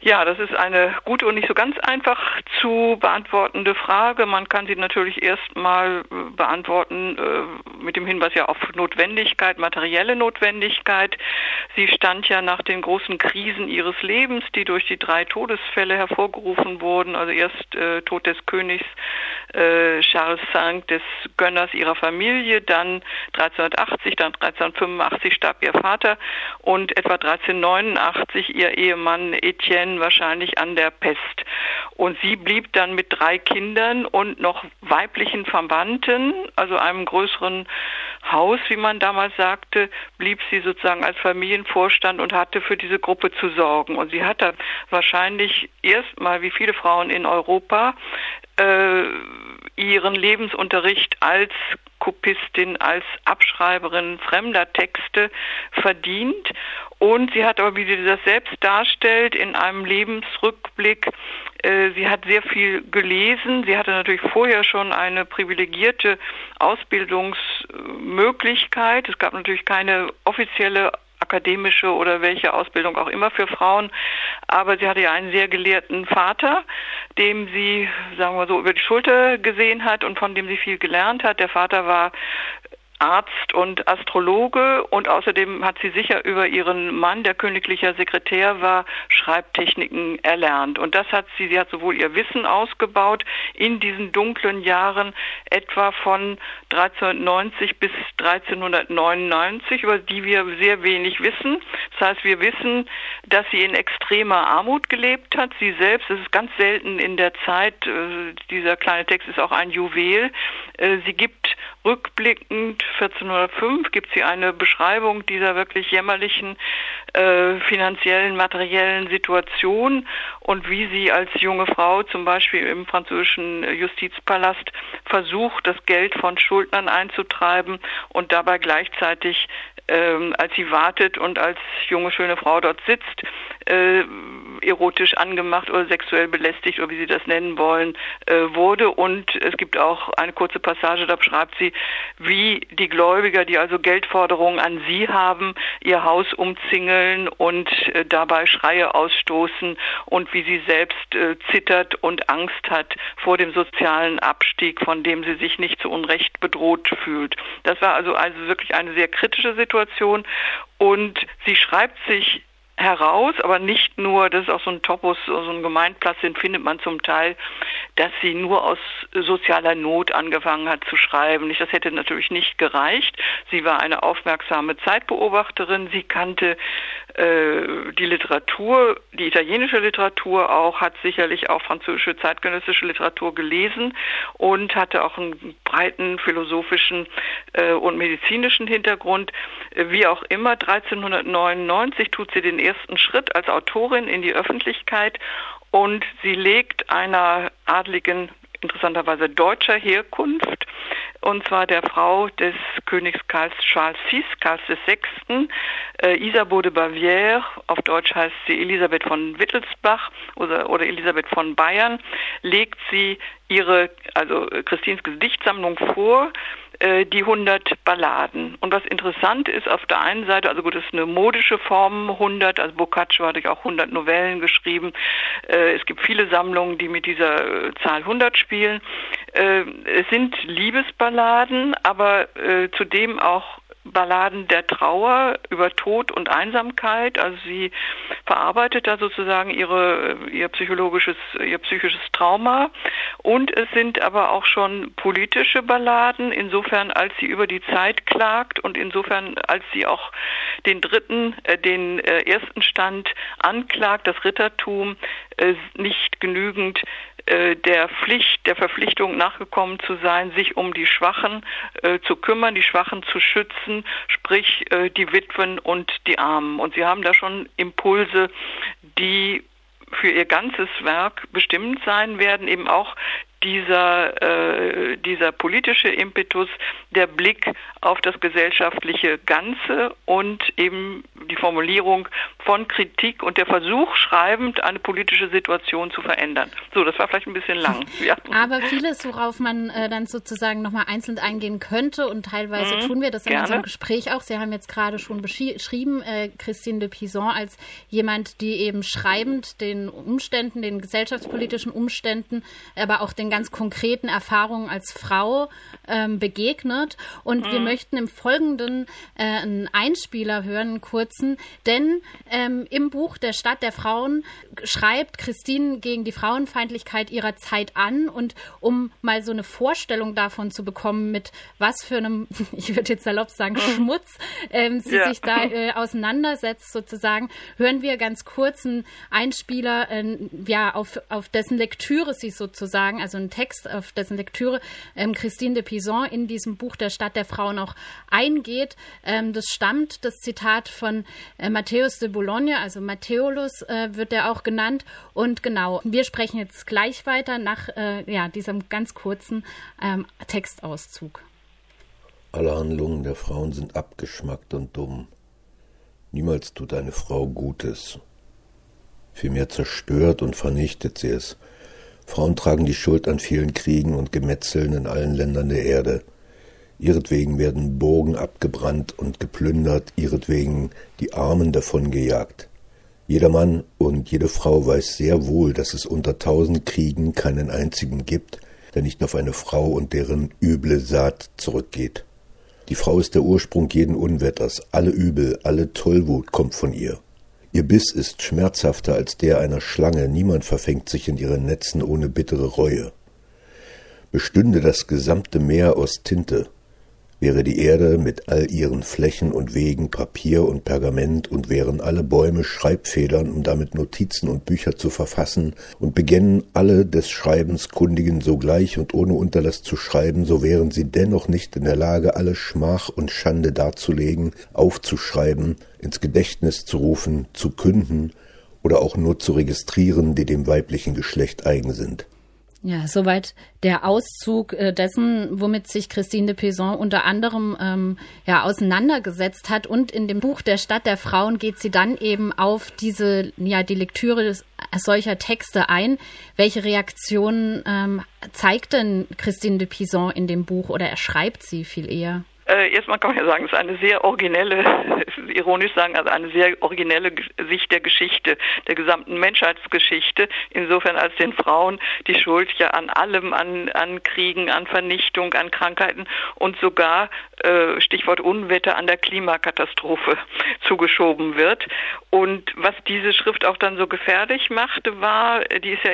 Ja, das ist eine gute und nicht so ganz einfach zu beantwortende Frage. Man kann sie natürlich erstmal beantworten mit dem Hinweis ja auf Notwendigkeit, materielle Notwendigkeit. Sie stand ja nach den großen Krisen ihres Lebens, die durch die 3 Todesfälle hervorgerufen wurden. Also erst Tod des Königs Charles V, des Gönners ihrer Familie, dann 1380, dann 1385 starb ihr Vater und etwa 1389 ihr Ehemann Etienne wahrscheinlich an der Pest. Und sie blieb dann mit 3 Kindern und noch weiblichen Verwandten, also einem größeren Haus, wie man damals sagte, blieb sie sozusagen als Familienvorstand und hatte für diese Gruppe zu sorgen. Und sie hatte wahrscheinlich erstmal, wie viele Frauen in Europa, ihren Lebensunterricht als Kopistin, als Abschreiberin fremder Texte verdient. Und sie hat aber, wie sie das selbst darstellt, in einem Lebensrückblick, sie hat sehr viel gelesen. Sie hatte natürlich vorher schon eine privilegierte Ausbildungsmöglichkeit. Es gab natürlich keine offizielle akademische oder welche Ausbildung auch immer für Frauen. Aber sie hatte ja einen sehr gelehrten Vater, dem sie, sagen wir so, über die Schulter gesehen hat und von dem sie viel gelernt hat. Der Vater war Arzt und Astrologe und außerdem hat sie sicher über ihren Mann, der königlicher Sekretär war, Schreibtechniken erlernt. Und das hat sie hat sowohl ihr Wissen ausgebaut in diesen dunklen Jahren, etwa von 1390 bis 1399, über die wir sehr wenig wissen. Das heißt, wir wissen, dass sie in extremer Armut gelebt hat. Sie selbst, es ist ganz selten in der Zeit, dieser kleine Text ist auch ein Juwel, sie gibt rückblickend 1405 gibt sie eine Beschreibung dieser wirklich jämmerlichen finanziellen, materiellen Situation und wie sie als junge Frau zum Beispiel im französischen Justizpalast versucht, das Geld von Schuldnern einzutreiben und dabei gleichzeitig, als sie wartet und als junge, schöne Frau dort sitzt, erotisch angemacht oder sexuell belästigt oder wie Sie das nennen wollen, wurde. Und es gibt auch eine kurze Passage, da beschreibt sie, wie die Gläubiger, die also Geldforderungen an sie haben, ihr Haus umzingeln und dabei Schreie ausstoßen und wie sie selbst zittert und Angst hat vor dem sozialen Abstieg, von dem sie sich nicht zu Unrecht bedroht fühlt. Das war also wirklich eine sehr kritische Situation und sie schreibt sich heraus, aber nicht nur, das ist auch so ein Topos, so ein Gemeinplatz, den findet man zum Teil, dass sie nur aus sozialer Not angefangen hat zu schreiben. Das hätte natürlich nicht gereicht. Sie war eine aufmerksame Zeitbeobachterin. Sie kannte die Literatur, die italienische Literatur auch, hat sicherlich auch französische zeitgenössische Literatur gelesen und hatte auch einen breiten philosophischen und medizinischen Hintergrund. Wie auch immer, 1399 tut sie den ersten Schritt als Autorin in die Öffentlichkeit und sie legt einer adligen, interessanterweise deutscher Herkunft, und zwar der Frau des Königs Charles VI, Karls VI., Isabeau de Bavière, auf Deutsch heißt sie Elisabeth von Wittelsbach oder Elisabeth von Bayern, legt sie also Christines Gedichtsammlung vor, die 100 Balladen. Und was interessant ist, auf der einen Seite, also gut, es ist eine modische Form, 100, also Boccaccio hat auch 100 Novellen geschrieben. Es gibt viele Sammlungen, die mit dieser Zahl 100 spielen. Es sind Liebesballaden, aber zudem auch Balladen der Trauer über Tod und Einsamkeit. Also sie verarbeitet da sozusagen ihr psychisches Trauma. Und es sind aber auch schon politische Balladen, insofern als sie über die Zeit klagt und insofern als sie auch den ersten Stand anklagt, das Rittertum nicht genügend der Verpflichtung nachgekommen zu sein, sich um die Schwachen zu kümmern, die Schwachen zu schützen, sprich die Witwen und die Armen. Und sie haben da schon Impulse, die für ihr ganzes Werk bestimmend sein werden, eben auch dieser politische Impetus, der Blick auf das gesellschaftliche Ganze und eben die Formulierung von Kritik und der Versuch, schreibend eine politische Situation zu verändern. So, das war vielleicht ein bisschen lang. Ja. Aber vieles, worauf man dann sozusagen nochmal einzeln eingehen könnte, und teilweise tun wir das in unserem Gespräch auch. Sie haben jetzt gerade schon beschrieben, Christine de Pizan als jemand, die eben schreibend den Umständen, den gesellschaftspolitischen Umständen, aber auch den ganz konkreten Erfahrungen als Frau begegnet. Und wir möchten im Folgenden einen Einspieler hören, einen kurzen, denn im Buch Der Stadt der Frauen schreibt Christine gegen die Frauenfeindlichkeit ihrer Zeit an, und um mal so eine Vorstellung davon zu bekommen, mit was für einem, ich würde jetzt salopp sagen, Schmutz sie sich da auseinandersetzt sozusagen, hören wir ganz kurz einen Einspieler, auf dessen Lektüre sie sozusagen, also einen Text, auf dessen Lektüre Christine de Pizan in diesem Buch Der Stadt der Frauen auch eingeht. Das stammt, das Zitat, von Matthäus de Boulogne, also Matthäolus wird er auch genannt. Und genau, wir sprechen jetzt gleich weiter nach diesem ganz kurzen Textauszug. Alle Handlungen der Frauen sind abgeschmackt und dumm. Niemals tut eine Frau Gutes. Vielmehr zerstört und vernichtet sie es. Frauen tragen die Schuld an vielen Kriegen und Gemetzeln in allen Ländern der Erde. Ihretwegen werden Burgen abgebrannt und geplündert, ihretwegen die Armen davongejagt. Jeder Mann und jede Frau weiß sehr wohl, dass es unter 1000 Kriegen keinen einzigen gibt, der nicht auf eine Frau und deren üble Saat zurückgeht. Die Frau ist der Ursprung jeden Unwetters, alle Übel, alle Tollwut kommt von ihr. Ihr Biss ist schmerzhafter als der einer Schlange, niemand verfängt sich in ihren Netzen ohne bittere Reue. Bestünde das gesamte Meer aus Tinte, wäre die Erde mit all ihren Flächen und Wegen Papier und Pergament, und wären alle Bäume Schreibfedern, um damit Notizen und Bücher zu verfassen, und begännen alle des Schreibens Kundigen sogleich und ohne Unterlass zu schreiben, so wären sie dennoch nicht in der Lage, alle Schmach und Schande darzulegen, aufzuschreiben, ins Gedächtnis zu rufen, zu künden oder auch nur zu registrieren, die dem weiblichen Geschlecht eigen sind. Ja, soweit der Auszug dessen, womit sich Christine de Pizan unter anderem auseinandergesetzt hat. Und in dem Buch Der Stadt der Frauen geht sie dann eben auf die Lektüre solcher Texte ein. Welche Reaktionen zeigt denn Christine de Pizan in dem Buch, oder erschreibt sie viel eher? Erstmal kann man ja sagen, es ist eine sehr originelle, ironisch sagen, also eine sehr originelle Sicht der Geschichte, der gesamten Menschheitsgeschichte, insofern als den Frauen die Schuld ja an allem, an Kriegen, an Vernichtung, an Krankheiten und sogar, Stichwort Unwetter, an der Klimakatastrophe zugeschoben wird. Und was diese Schrift auch dann so gefährlich machte, war, die ist ja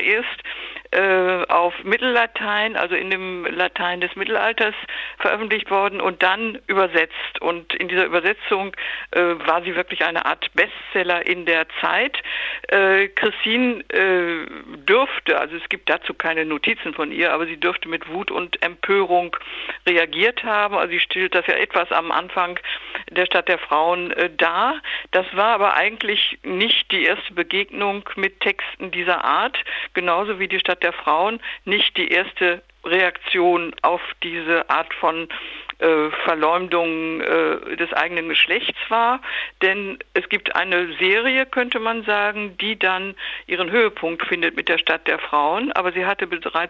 erst auf Mittellatein, also in dem Latein des Mittelalters veröffentlicht worden und dann übersetzt. Und in dieser Übersetzung war sie wirklich eine Art Bestseller in der Zeit. Christine dürfte, also es gibt dazu keine Notizen von ihr, aber sie dürfte mit Wut und Empörung reagiert haben. Also sie stellt das ja etwas am Anfang der Stadt der Frauen dar. Das war aber eigentlich nicht die erste Begegnung mit Texten dieser Art, genauso wie die Stadt der Frauen nicht die erste Reaktion auf diese Art von Verleumdung des eigenen Geschlechts war, denn es gibt eine Serie, könnte man sagen, die dann ihren Höhepunkt findet mit der Stadt der Frauen, aber sie hatte bereits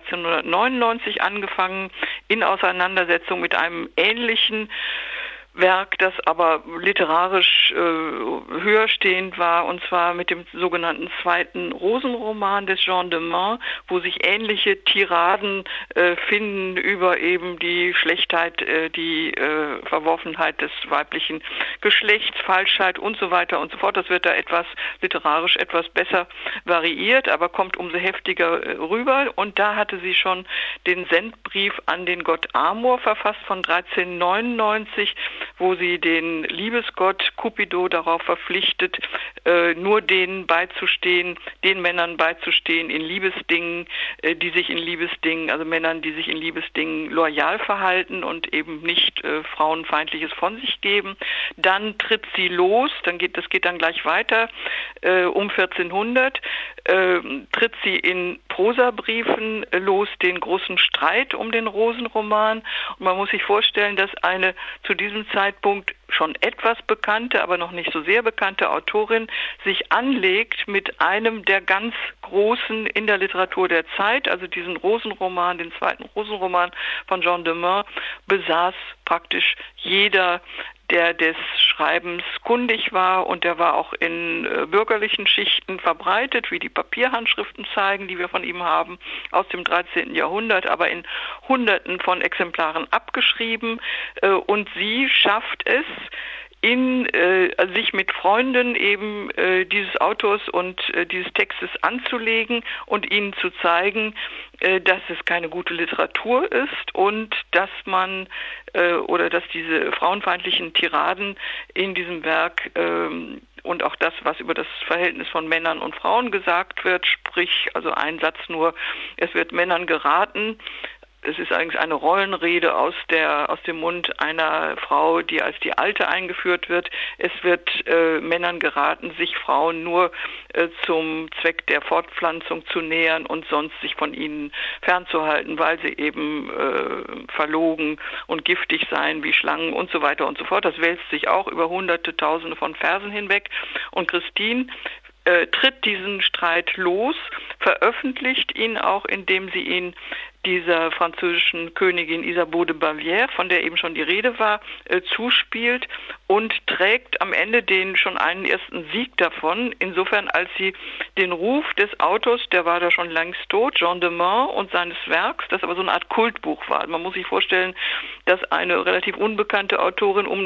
1399 angefangen in Auseinandersetzung mit einem ähnlichen Werk, das aber literarisch höher stehend war, und zwar mit dem sogenannten zweiten Rosenroman des Jean de Meun, wo sich ähnliche Tiraden finden über eben die Schlechtheit, die Verworfenheit des weiblichen Geschlechts, Falschheit und so weiter und so fort. Das wird da literarisch etwas besser variiert, aber kommt umso heftiger rüber. Und da hatte sie schon den Sendbrief an den Gott Amor verfasst von 1399, wo sie den Liebesgott Cupido darauf verpflichtet, nur den Männern beizustehen in Liebesdingen, die sich in Liebesdingen, also Männern, die sich in Liebesdingen loyal verhalten und eben nicht Frauenfeindliches von sich geben. Dann tritt sie los, das geht dann gleich weiter, um 1400, tritt sie in Prosabriefen los den großen Streit um den Rosenroman. Und man muss sich vorstellen, dass eine zu diesem Zeitpunkt schon etwas bekannte, aber noch nicht so sehr bekannte Autorin sich anlegt mit einem der ganz Großen in der Literatur der Zeit, also diesen Rosenroman, den zweiten Rosenroman von Jean de Meun, besaß praktisch jeder, der des Schreibens kundig war, und der war auch in bürgerlichen Schichten verbreitet, wie die Papierhandschriften zeigen, die wir von ihm haben, aus dem 13. Jahrhundert, aber in Hunderten von Exemplaren abgeschrieben, und sie schafft es, sich mit Freunden eben dieses Autors und dieses Textes anzulegen und ihnen zu zeigen, dass es keine gute Literatur ist und dass man oder dass diese frauenfeindlichen Tiraden in diesem Werk und auch das, was über das Verhältnis von Männern und Frauen gesagt wird, sprich, also ein Satz nur, es wird Männern geraten. Es ist eigentlich eine Rollenrede aus dem Mund einer Frau, die als die Alte eingeführt wird. Es wird Männern geraten, sich Frauen nur zum Zweck der Fortpflanzung zu nähern und sonst sich von ihnen fernzuhalten, weil sie eben verlogen und giftig seien wie Schlangen und so weiter und so fort. Das wälzt sich auch über Hunderte, Tausende von Versen hinweg. Und Christine tritt diesen Streit los, veröffentlicht ihn auch, indem sie ihn dieser französischen Königin Isabeau de Bavière, von der eben schon die Rede war, zuspielt und trägt am Ende schon einen ersten Sieg davon, insofern als sie den Ruf des Autors, der war da schon längst tot, Jean de Meun, und seines Werks, das aber so eine Art Kultbuch war. Man muss sich vorstellen, dass eine relativ unbekannte Autorin um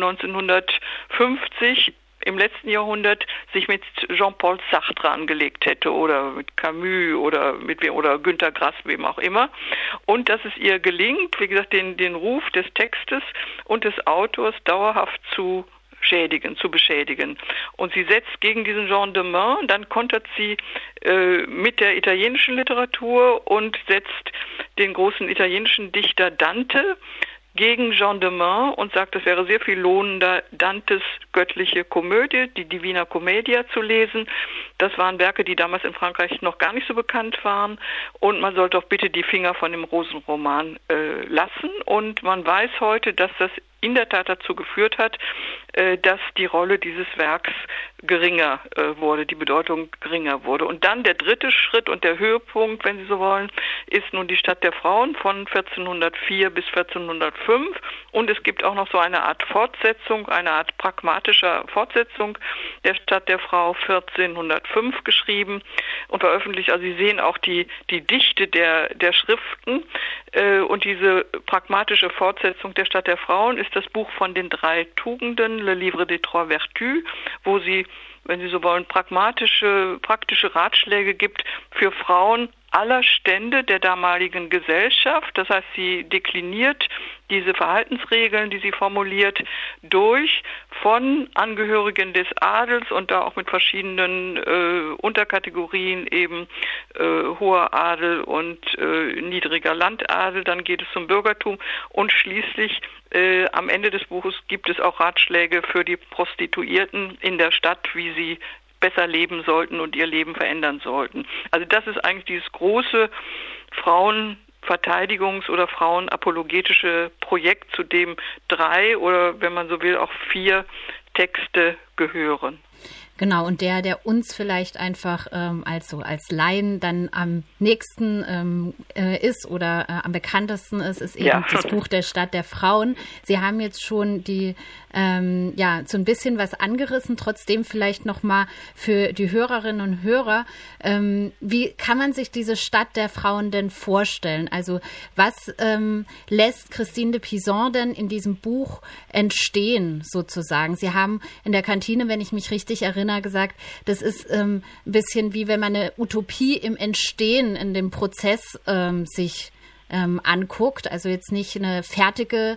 1950 im letzten Jahrhundert sich mit Jean-Paul Sartre angelegt hätte oder mit Camus oder mit wem oder Günter Grass, wem auch immer. Und dass es ihr gelingt, wie gesagt, den Ruf des Textes und des Autors dauerhaft zu beschädigen. Und sie setzt gegen diesen Jean de Meun, dann kontert sie mit der italienischen Literatur und setzt den großen italienischen Dichter Dante gegen Jean de Meun und sagt, es wäre sehr viel lohnender, Dantes göttliche Komödie, die Divina Commedia, zu lesen. Das waren Werke, die damals in Frankreich noch gar nicht so bekannt waren, und man sollte auch bitte die Finger von dem Rosenroman lassen. Und man weiß heute, dass das in der Tat dazu geführt hat, dass die Rolle dieses Werks geringer wurde, die Bedeutung geringer wurde. Und dann der dritte Schritt und der Höhepunkt, wenn Sie so wollen, ist nun die Stadt der Frauen von 1404 bis 1405. Und es gibt auch noch so eine Art Fortsetzung, eine Art pragmatischer Fortsetzung der Stadt der Frau, 1405 geschrieben und veröffentlicht. Also Sie sehen auch die Dichte der Schriften, und diese pragmatische Fortsetzung der Stadt der Frauen ist das Buch von den 3 Tugenden, Le Livre des Trois Vertus, wo sie, wenn Sie so wollen, praktische Ratschläge gibt für Frauen aller Stände der damaligen Gesellschaft. Das heißt, sie dekliniert diese Verhaltensregeln, die sie formuliert, von Angehörigen des Adels und da auch mit verschiedenen Unterkategorien, eben hoher Adel und niedriger Landadel. Dann geht es zum Bürgertum und schließlich am Ende des Buches gibt es auch Ratschläge für die Prostituierten in der Stadt, wie sie besser leben sollten und ihr Leben verändern sollten. Also das ist eigentlich dieses große Frauenverteidigungs- oder frauenapologetische Projekt, zu dem 3 oder, wenn man so will, auch 4 Texte gehören. Genau, und der uns vielleicht einfach als Laien dann am nächsten ist oder am bekanntesten ist eben das Buch der Stadt der Frauen. Sie haben jetzt schon so ein bisschen was angerissen, trotzdem vielleicht nochmal für die Hörerinnen und Hörer. Wie kann man sich diese Stadt der Frauen denn vorstellen? Also was lässt Christine de Pizan denn in diesem Buch entstehen, sozusagen? Sie haben in der Kantine, wenn ich mich richtig erinnere, gesagt, das ist ein bisschen wie wenn man eine Utopie im Entstehen, in dem Prozess sich anguckt. Also jetzt nicht ein fertiger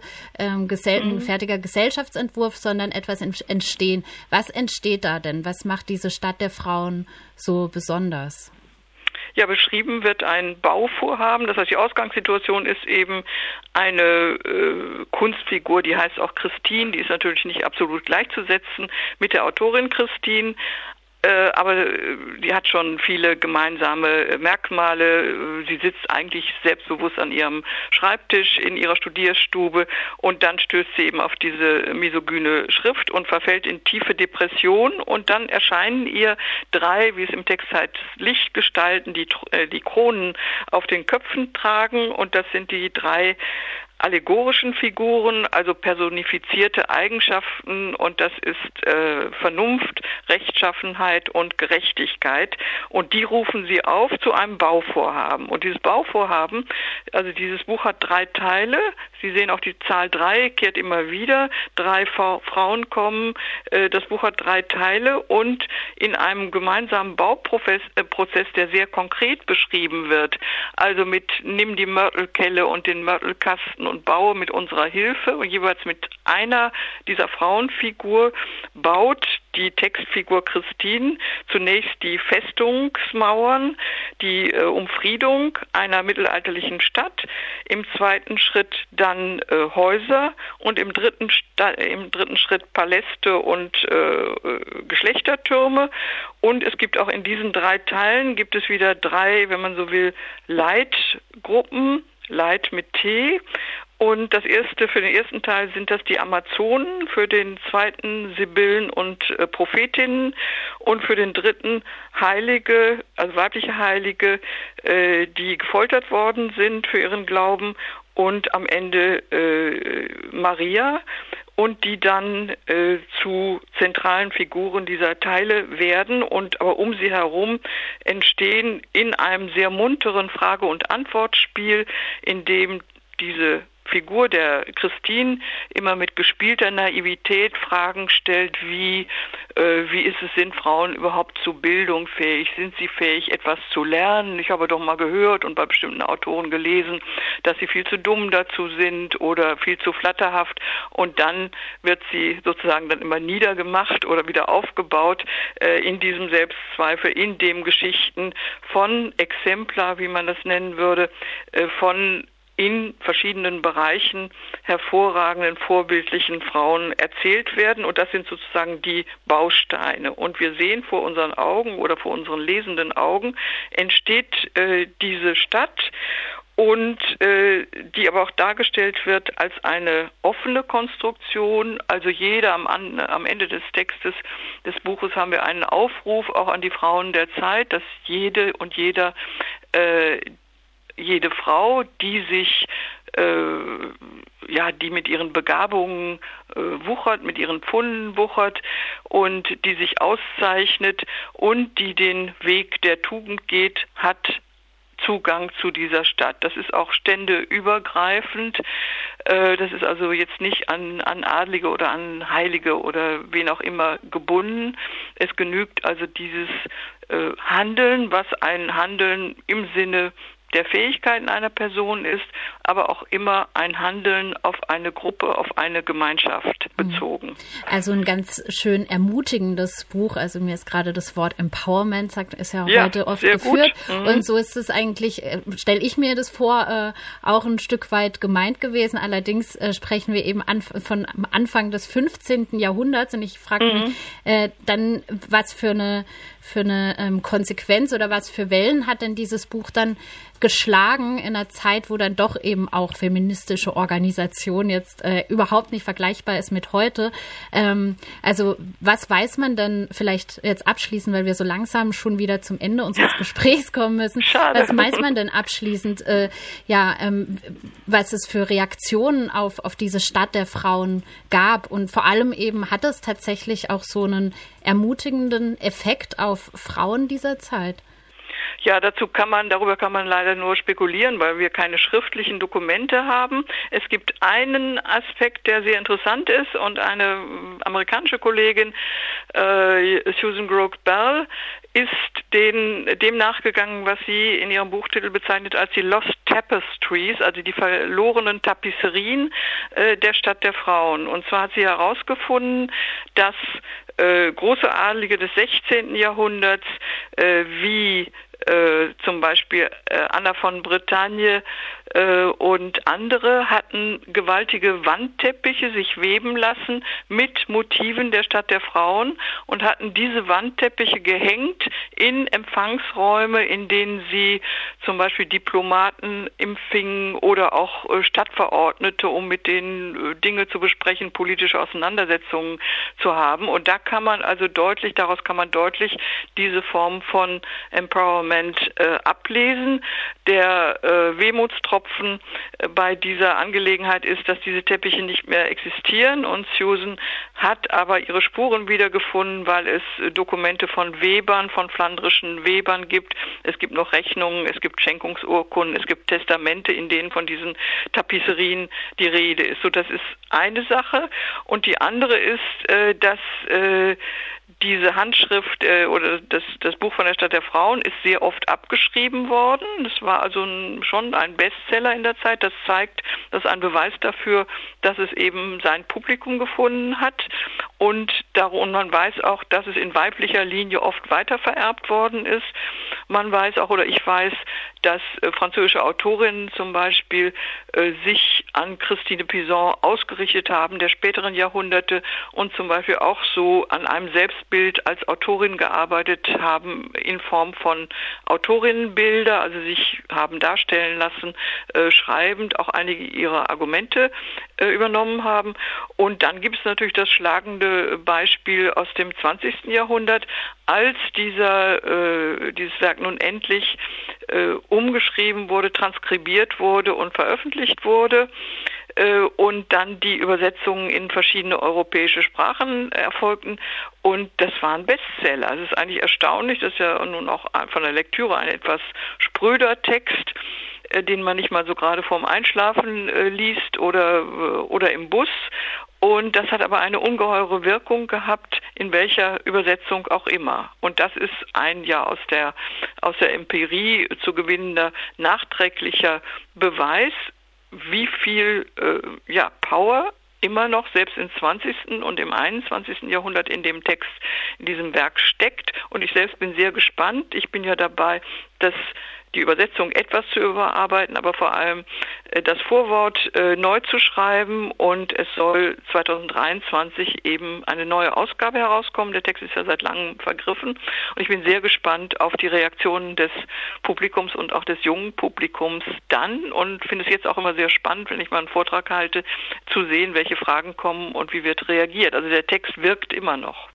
Gesellschaftsentwurf, sondern etwas entstehen. Was entsteht da denn? Was macht diese Stadt der Frauen so besonders? Ja, beschrieben wird ein Bauvorhaben. Das heißt, die Ausgangssituation ist eben eine Kunstfigur, die heißt auch Christine. Die ist natürlich nicht absolut gleichzusetzen mit der Autorin Christine. aber die hat schon viele gemeinsame Merkmale. Sie sitzt eigentlich selbstbewusst an ihrem Schreibtisch in ihrer Studierstube und dann stößt sie eben auf diese misogyne Schrift und verfällt in tiefe Depression und dann erscheinen ihr 3, wie es im Text heißt, Lichtgestalten, die Kronen auf den Köpfen tragen und das sind die 3 allegorischen Figuren, also personifizierte Eigenschaften und das ist Vernunft, Rechtschaffenheit und Gerechtigkeit und die rufen sie auf zu einem Bauvorhaben und dieses Bauvorhaben, also dieses Buch hat 3 Teile, Sie sehen auch die Zahl 3 kehrt immer wieder, 3 Frauen kommen, das Buch hat 3 Teile und in einem gemeinsamen Bauprozess, der sehr konkret beschrieben wird, also mit nimm die Mörtelkelle und den Mörtelkasten und baue mit unserer Hilfe und jeweils mit einer dieser Frauenfigur baut die Textfigur Christine zunächst die Festungsmauern, die Umfriedung einer mittelalterlichen Stadt, im zweiten Schritt dann Häuser und im dritten Schritt Paläste und Geschlechtertürme und es gibt auch in diesen 3 Teilen gibt es wieder 3, wenn man so will, Leitgruppen, Leit mit T. Und für den ersten Teil sind das die Amazonen, für den zweiten Sibyllen und Prophetinnen und für den dritten Heilige, also weibliche Heilige, die gefoltert worden sind für ihren Glauben und am Ende Maria und die dann zu zentralen Figuren dieser Teile werden und aber um sie herum entstehen in einem sehr munteren Frage- und Antwortspiel, in dem diese Figur der Christine immer mit gespielter Naivität Fragen stellt, wie sind Frauen überhaupt zu Bildung fähig? Sind sie fähig, etwas zu lernen? Ich habe doch mal gehört und bei bestimmten Autoren gelesen, dass sie viel zu dumm dazu sind oder viel zu flatterhaft und dann wird sie sozusagen dann immer niedergemacht oder wieder aufgebaut in diesem Selbstzweifel, in dem Geschichten von Exemplar, wie man das nennen würde, von in verschiedenen Bereichen hervorragenden, vorbildlichen Frauen erzählt werden. Und das sind sozusagen die Bausteine. Und wir sehen vor unseren Augen oder vor unseren lesenden Augen entsteht diese Stadt und die aber auch dargestellt wird als eine offene Konstruktion. Also jeder am Ende des Textes des Buches haben wir einen Aufruf auch an die Frauen der Zeit, dass jede und jeder jede Frau, die sich, die mit ihren Begabungen wuchert, mit ihren Pfunden wuchert und die sich auszeichnet und die den Weg der Tugend geht, hat Zugang zu dieser Stadt. Das ist auch ständeübergreifend. Das ist also jetzt nicht an Adlige oder an Heilige oder wen auch immer gebunden. Es genügt also dieses Handeln, was ein Handeln im Sinne der Fähigkeiten einer Person ist, aber auch immer ein Handeln auf eine Gruppe, auf eine Gemeinschaft bezogen. Also ein ganz schön ermutigendes Buch. Also mir ist gerade das Wort Empowerment, ist ja heute oft geführt. Und so ist es eigentlich, stelle ich mir das vor, auch ein Stück weit gemeint gewesen. Allerdings sprechen wir eben von Anfang des 15. Jahrhunderts. Und ich frage mich dann, was für eine Konsequenz oder was für Wellen hat denn dieses Buch dann geschlagen in einer Zeit, wo dann doch eben auch feministische Organisation jetzt überhaupt nicht vergleichbar ist mit heute. Also was weiß man denn vielleicht jetzt abschließend, weil wir so langsam schon wieder zum Ende unseres Gesprächs kommen müssen. Schade. Was weiß man denn abschließend, was es für Reaktionen auf diese Stadt der Frauen gab und vor allem eben hat es tatsächlich auch so einen ermutigenden Effekt auf Frauen dieser Zeit? Ja, darüber kann man leider nur spekulieren, weil wir keine schriftlichen Dokumente haben. Es gibt einen Aspekt, der sehr interessant ist und eine amerikanische Kollegin, Susan Groke Bell, ist dem nachgegangen, was sie in ihrem Buchtitel bezeichnet als die Lost Tapestries, also die verlorenen Tapisserien der Stadt der Frauen. Und zwar hat sie herausgefunden, dass große Adlige des 16. Jahrhunderts wie zum Beispiel Anna von Bretagne und andere hatten gewaltige Wandteppiche sich weben lassen mit Motiven der Stadt der Frauen und hatten diese Wandteppiche gehängt in Empfangsräume, in denen sie zum Beispiel Diplomaten empfingen oder auch Stadtverordnete, um mit denen Dinge zu besprechen, politische Auseinandersetzungen zu haben. Und daraus kann man deutlich diese Form von Empowerment ablesen. Der Wehmutstropfen bei dieser Angelegenheit ist, dass diese Teppiche nicht mehr existieren, und Susan hat aber ihre Spuren wiedergefunden, weil es Dokumente von Webern, von flandrischen Webern gibt. Es gibt noch Rechnungen, es gibt Schenkungsurkunden, es gibt Testamente, in denen von diesen Tapisserien die Rede ist. So, das ist eine Sache. Und die andere ist, dass diese Handschrift oder das Buch von der Stadt der Frauen ist sehr oft abgeschrieben worden. Das war also schon ein Bestseller in der Zeit. Das zeigt, das ist ein Beweis dafür, dass es eben sein Publikum gefunden hat. Und man weiß auch, dass es in weiblicher Linie oft weitervererbt worden ist. Man weiß auch, oder ich weiß, dass französische Autorinnen zum Beispiel sich an Christine Pizan ausgerichtet haben, der späteren Jahrhunderte, und zum Beispiel auch so an einem Selbstbild als Autorin gearbeitet haben in Form von Autorinnenbilder, also sich haben darstellen lassen, schreibend auch einige ihrer Argumente übernommen haben. Und dann gibt es natürlich das schlagende Beispiel aus dem 20. Jahrhundert, als dieses Werk nun endlich umgeschrieben wurde, transkribiert wurde und veröffentlicht wurde und dann die Übersetzungen in verschiedene europäische Sprachen erfolgten, und das waren Bestseller. Es ist eigentlich erstaunlich, das ist ja nun auch von der Lektüre ein etwas spröder Text, den man nicht mal so gerade vorm Einschlafen liest oder im Bus. Und das hat aber eine ungeheure Wirkung gehabt, in welcher Übersetzung auch immer. Und das ist ein aus der Empirie zu gewinnender nachträglicher Beweis, wie viel Power immer noch selbst im 20. und im 21. Jahrhundert in dem Text, in diesem Werk steckt. Und ich selbst bin sehr gespannt. Ich bin ja dabei, die Übersetzung etwas zu überarbeiten, aber vor allem das Vorwort neu zu schreiben, und es soll 2023 eben eine neue Ausgabe herauskommen. Der Text ist ja seit langem vergriffen, und ich bin sehr gespannt auf die Reaktionen des Publikums und auch des jungen Publikums dann, und finde es jetzt auch immer sehr spannend, wenn ich mal einen Vortrag halte, zu sehen, welche Fragen kommen und wie wird reagiert. Also der Text wirkt immer noch.